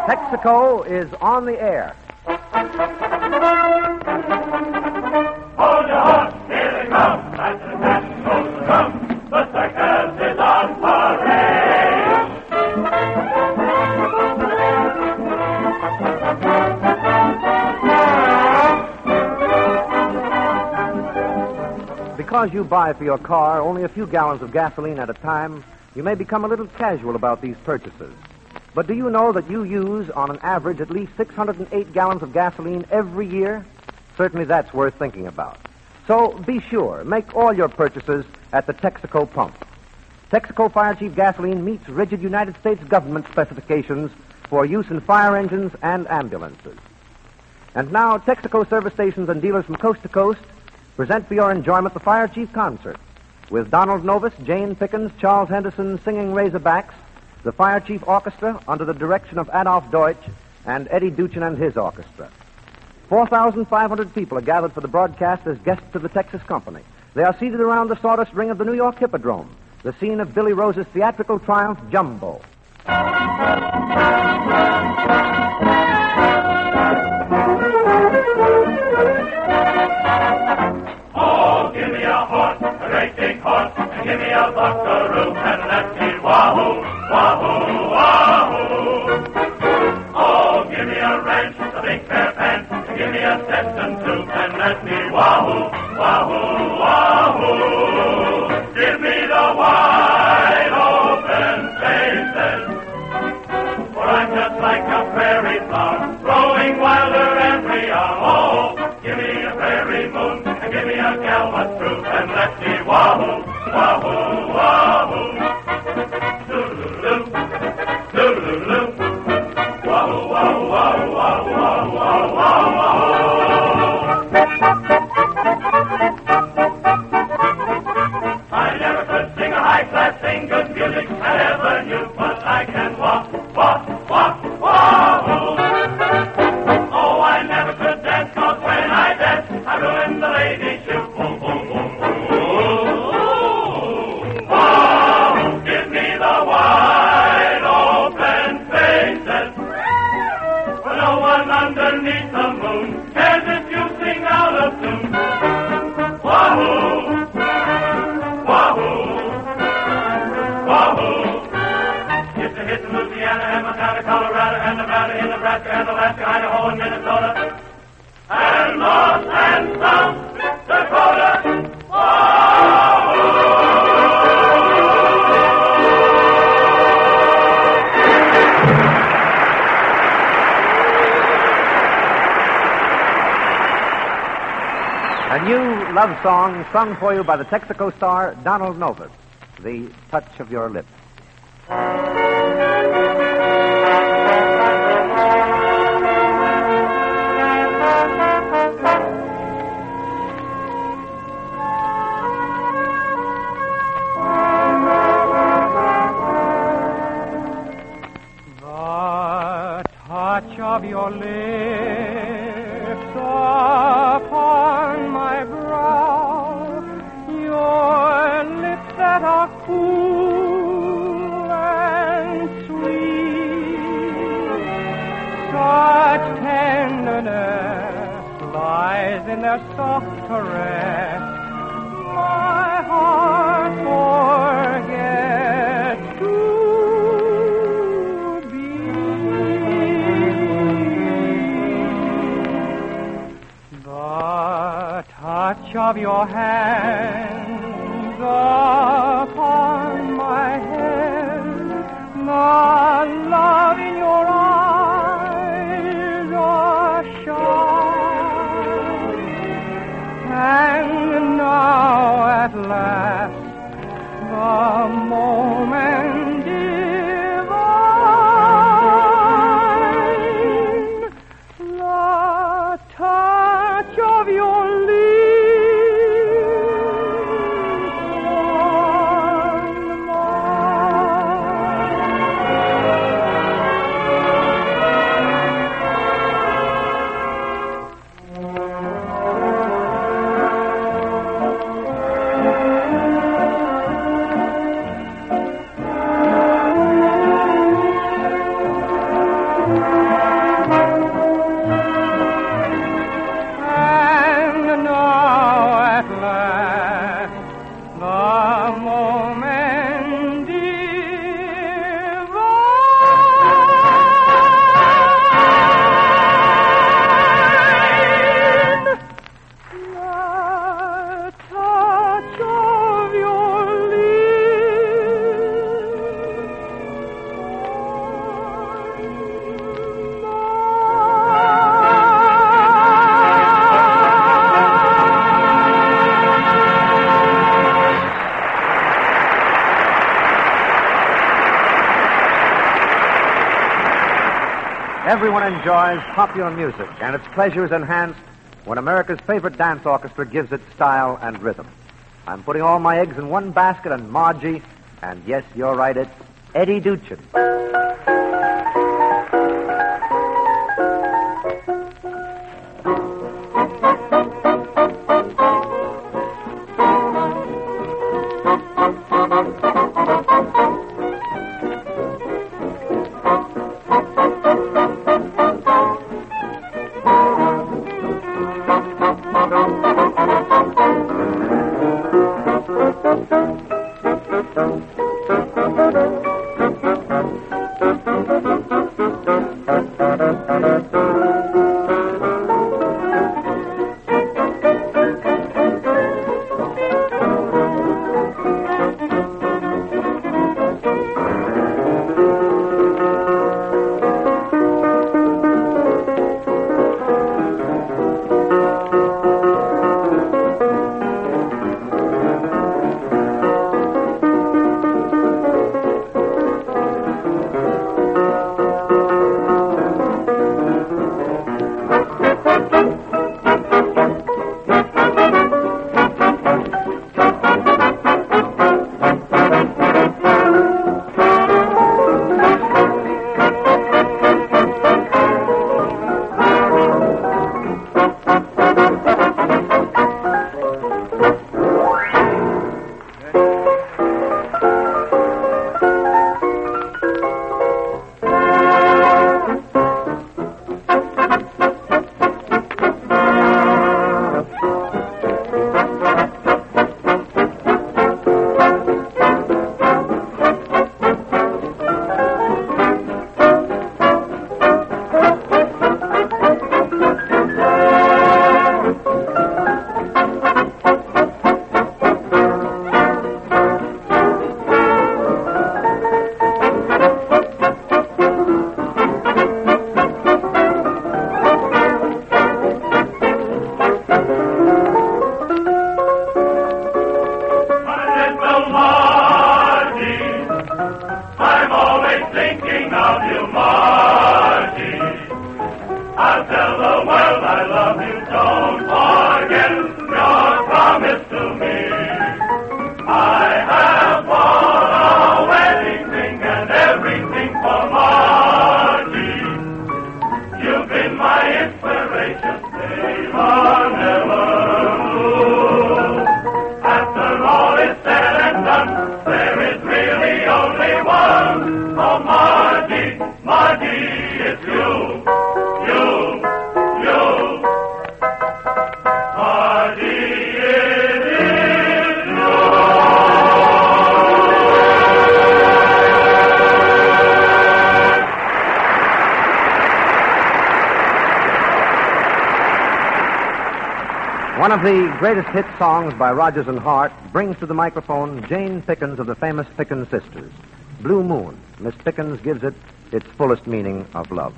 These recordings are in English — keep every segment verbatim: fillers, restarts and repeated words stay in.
Texaco is on the air. Hold your horse, here they come. That's the Texaco's come. The circus is on parade. Because you buy for your car only a few gallons of gasoline at a time, you may become a little casual about these purchases. But do you know that you use, on an average, at least six hundred eight gallons of gasoline every year? Certainly that's worth thinking about. So be sure, make all your purchases at the Texaco pump. Texaco Fire Chief gasoline meets rigid United States government specifications for use in fire engines and ambulances. And now, Texaco service stations and dealers from coast to coast present for your enjoyment the Fire Chief Concert, with Donald Novus, Jane Pickens, Charles Henderson singing Razorbacks, the Fire Chief Orchestra under the direction of Adolf Deutsch and Eddie Duchin and his orchestra. four thousand five hundred people are gathered for the broadcast as guests of the Texas Company. They are seated around the sawdust ring of the New York Hippodrome, the scene of Billy Rose's theatrical triumph, Jumbo. Oh, give me a horse, a great big horse, and give me a buckaroo, and let me wahoo, wahoo, wahoo. Oh, give me a ranch, a big pair of pants, and give me a Stetson too, and let me wahoo, wahoo, wahoo. Give me the wide open spaces, for I'm just like a prairie flower, growing wilder every hour. Oh, give me a prairie moon, and give me a Galvin fruit, and let me wahoo, wahoo, wahoo. Doodle-doo, doodle-doo, wahoo, wahoo, wahoo, wahoo, wahoo, wahoo, wahoo. I never could sing a high-class thing, good music I ever knew, but I can walk, walk, walk, wahoo. Oh, I never could dance, 'cause when I dance, I ruin the lady's shoe. Boom, boom, boom, boom. Wahoo, give me the wide open faces, for no one underneath the moon cares if you sing out of tune. Wahoo, wahoo, wahoo. It's a hit in Louisiana and Montana, Colorado and Nevada, in Nebraska and Alaska, Idaho and Minnesota, and North and South Dakota. A new love song sung for you by the Texaco star Donald Novus, The Touch of Your Lips. The touch of your lips upon my brow, your lips that are cool and sweet, such tenderness lies in their soft caress. My heart forgets to beat. The touch of your hands upon my head, the love in your eyes are shy, and now at last the moment divine, the touch of your lips Everyone enjoys popular music, and its pleasure is enhanced when America's favorite dance orchestra gives it style and rhythm. I'm putting all my eggs in one basket, and Margie, and yes, you're right, it's Eddie Duchin. One of the greatest hit songs by Rodgers and Hart brings to the microphone Jane Pickens of the famous Pickens sisters. Blue Moon. Miss Pickens gives it its fullest meaning of love.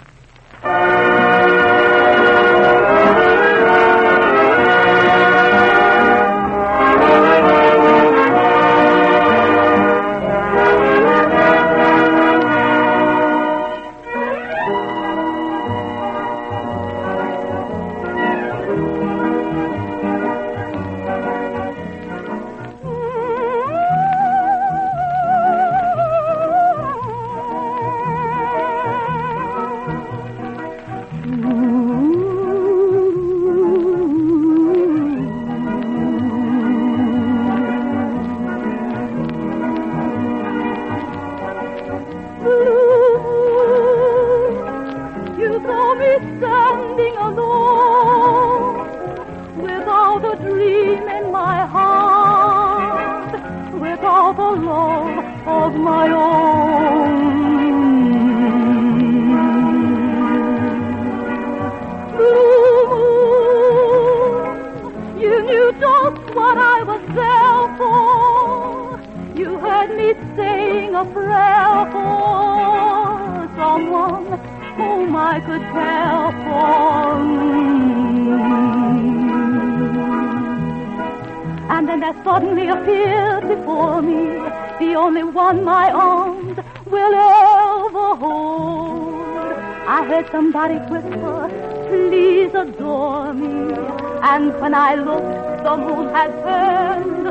Suddenly appeared before me, the only one my arms will ever hold. I heard somebody whisper, please adore me. And when I looked, the moon had turned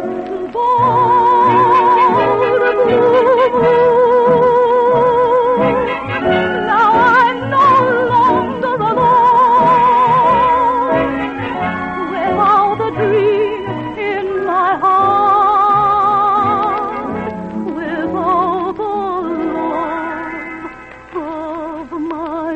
gold. Now I'm no longer alone, without a dream in my heart, without a love of my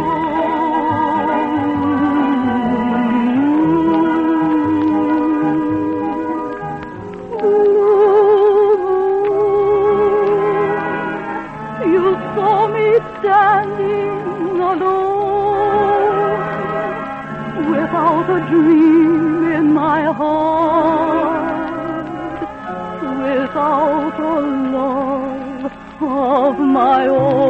own. You saw me standing alone, without a dream in my heart, without a love of my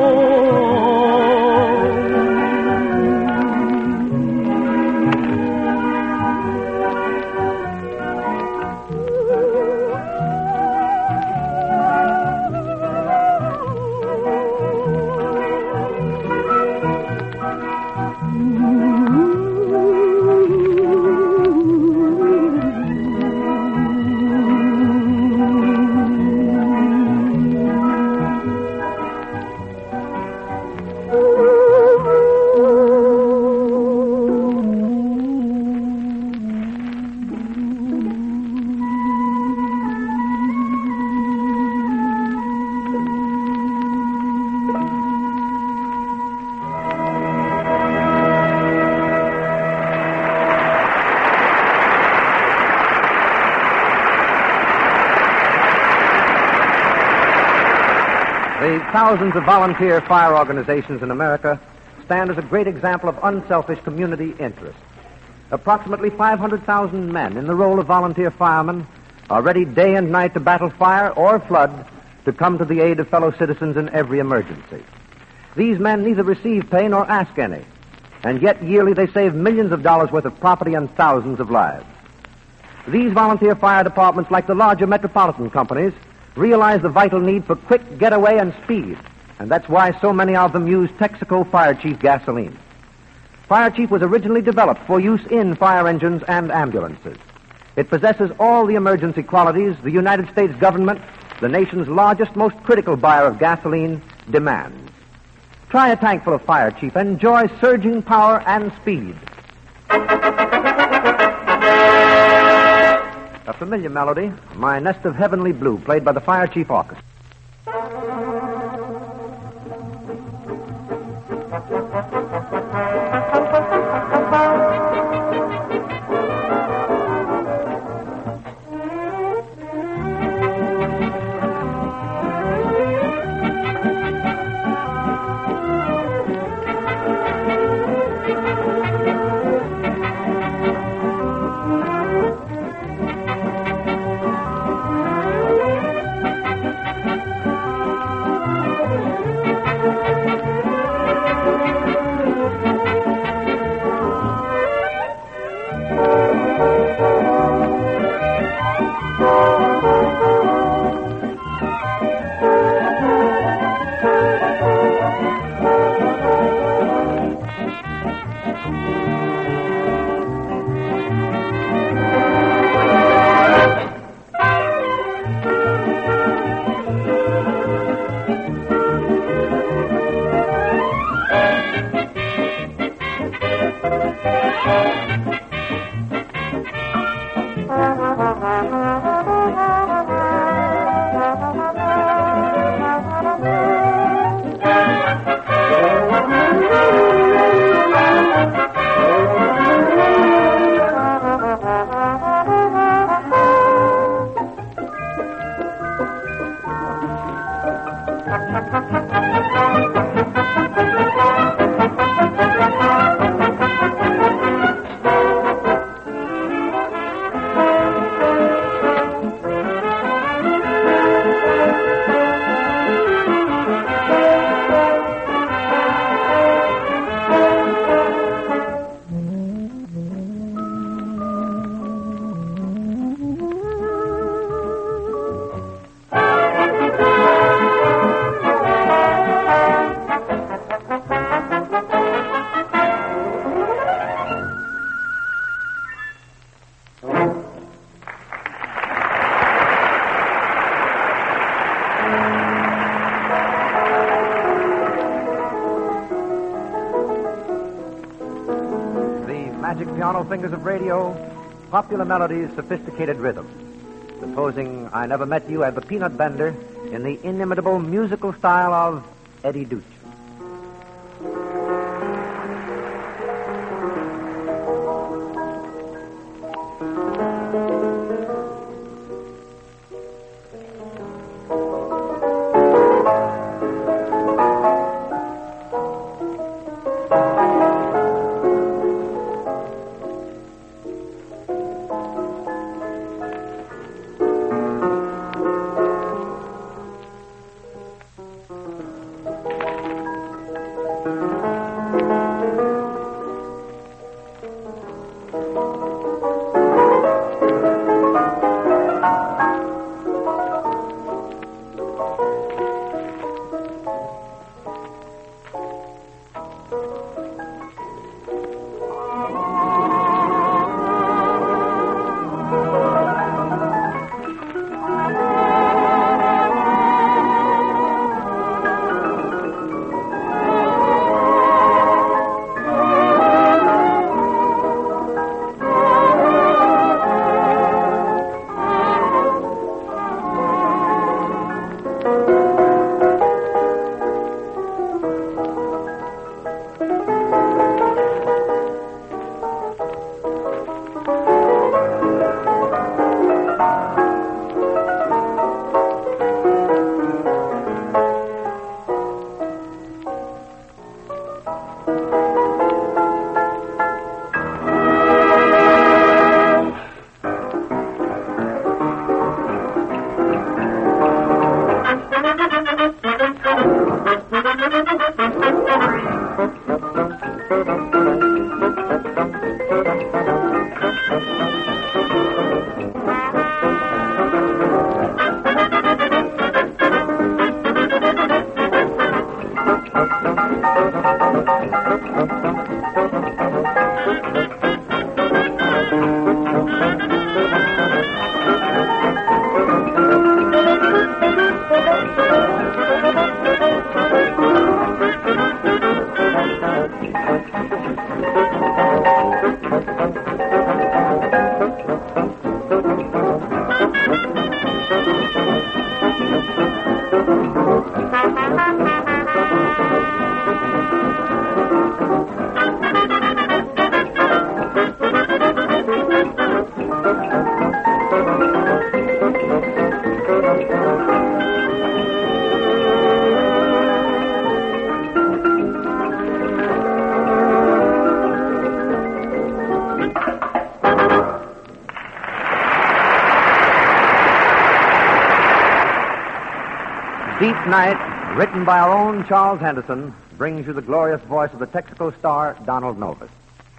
The thousands of volunteer fire organizations in America stand as a great example of unselfish community interest. Approximately five hundred thousand men in the role of volunteer firemen are ready day and night to battle fire or flood to come to the aid of fellow citizens in every emergency. These men neither receive pay nor ask any, and yet yearly they save millions of dollars worth of property and thousands of lives. These volunteer fire departments, like the larger metropolitan companies, realize the vital need for quick getaway and speed, and that's why so many of them use Texaco Fire Chief gasoline. Fire Chief was originally developed for use in fire engines and ambulances. It possesses all the emergency qualities the United States government, the nation's largest, most critical buyer of gasoline, demands. Try a tank full of Fire Chief and enjoy surging power and speed. A familiar melody, My Nest of Heavenly Blue, played by the Fire Chief Orchestra. piano fingers of radio, popular melodies, sophisticated rhythms. Supposing I never met you as the peanut bender in the inimitable musical style of Eddie Duchin. Deep Night, written by our own Charles Henderson, brings you the glorious voice of the Texaco star, Donald Novus.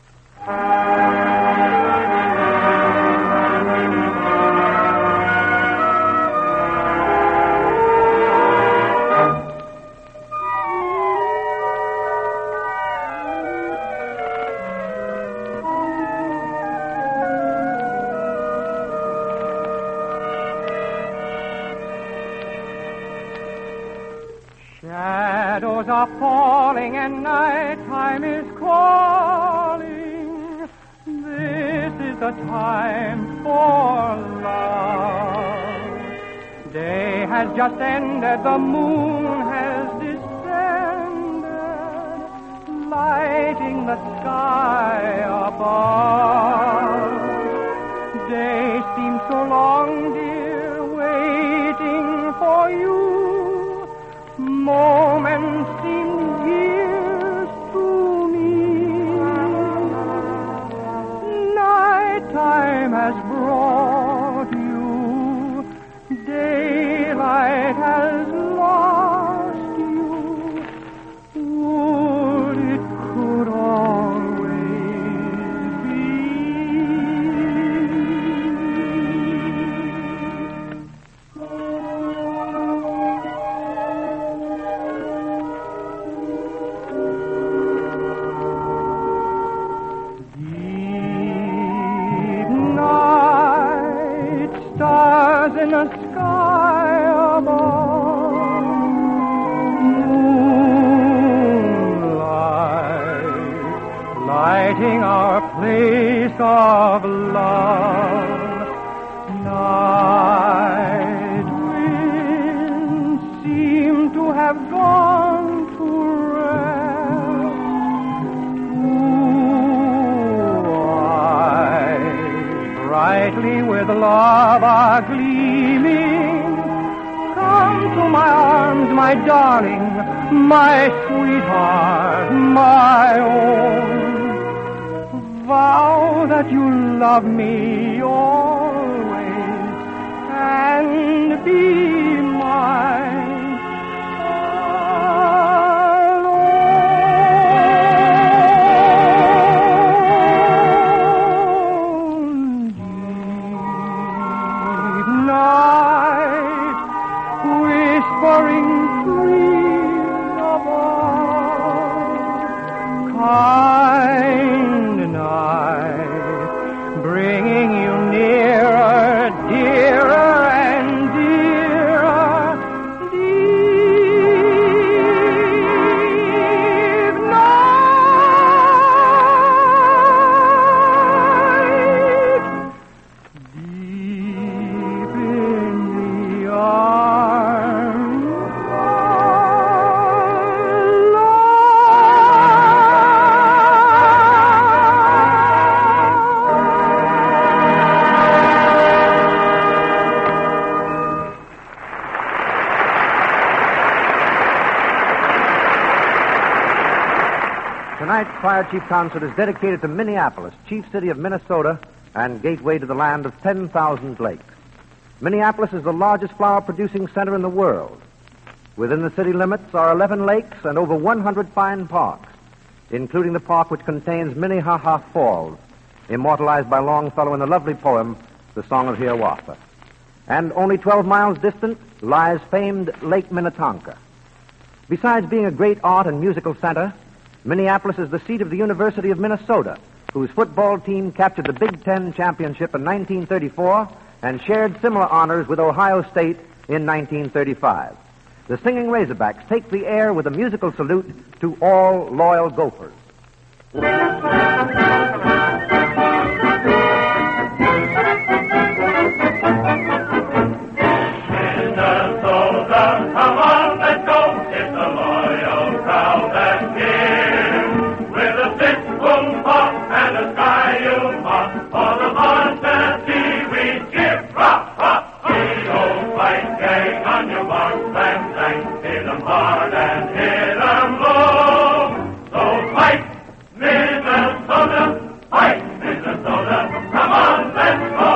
Shadows are falling and nighttime is calling. This is the time for love. Day has just ended, the moon has descended, lighting the sky above. Day seems so long, dear, waiting for you. Moments seem years to me. Nighttime has brought you. Daylight has lost you. Would it could always be. of love. Night winds seem to have gone to rest. Blue eyes brightly with love are gleaming. Come to my arms, my darling, my sweetheart, my own. Vow that you'll love me always and be mine alone. Deep night, whispering dreams above, kind night, bringing you nearer, dearer and dearer. Deep night, deep in the arms Tonight's Fire Chief Concert is dedicated to Minneapolis, chief city of Minnesota and gateway to the land of ten thousand lakes. Minneapolis is the largest flower-producing center in the world. Within the city limits are eleven lakes and over one hundred fine parks, including the park which contains Minnehaha Falls, immortalized by Longfellow in the lovely poem, The Song of Hiawatha. And only twelve miles distant lies famed Lake Minnetonka. Besides being a great art and musical center, Minneapolis is the seat of the University of Minnesota, whose football team captured the Big Ten championship in nineteen thirty-four and shared similar honors with Ohio State in nineteen thirty-five. The Singing Razorbacks take the air with a musical salute to all loyal Gophers. Minnesota, come on, let's go. It's a loyal crowd that's here. With a six boom pop and a sky you pop, for the varsity we cheer. Rock, rock, Eagle fight, gang on your marks and sang. Hit 'em hard and hit 'em low. So fight, Minnesota, fight, Minnesota. Come on, let's go.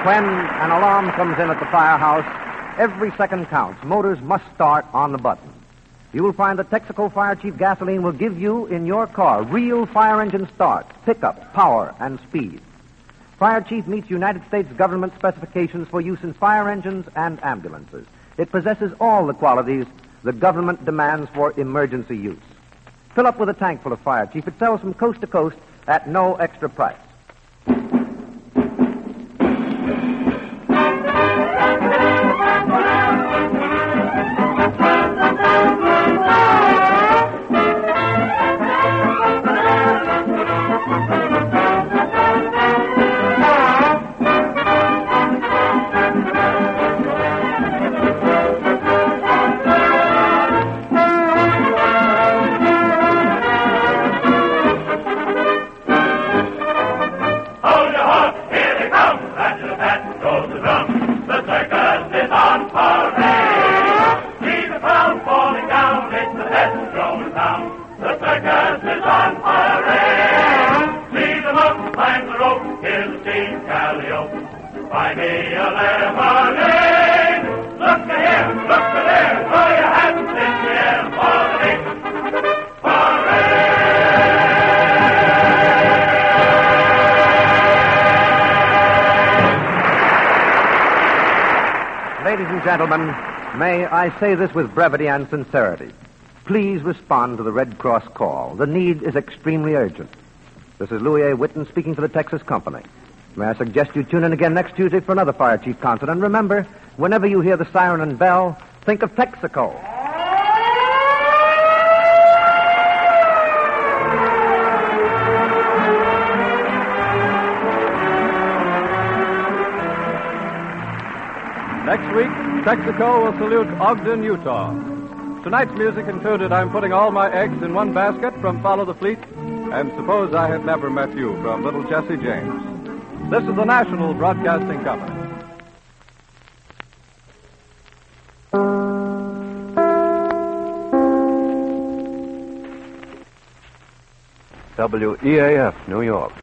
When an alarm comes in at the firehouse, every second counts. Motors must start on the button. You will find that Texaco Fire Chief gasoline will give you, in your car, real fire engine start, pickup, power, and speed. Fire Chief meets United States government specifications for use in fire engines and ambulances. It possesses all the qualities the government demands for emergency use. Fill up with a tank full of Fire Chief. It sells from coast to coast at no extra price. Buy me a lemonade. Look here, look there, throw your hands in the air for the big parade. Ladies and gentlemen, may I say this with brevity and sincerity. Please respond to the Red Cross call. The need is extremely urgent. This is Louis A. Whitten speaking for the Texas Company. May I suggest you tune in again next Tuesday for another Fire Chief concert. And remember, whenever you hear the siren and bell, think of Texaco. Next week, Texaco will salute Ogden, Utah. Tonight's music included I'm Putting All My Eggs in One Basket from Follow the Fleet, and Suppose I Had Never Met You from Little Jesse James. This is the National Broadcasting Company. W E A F, New York.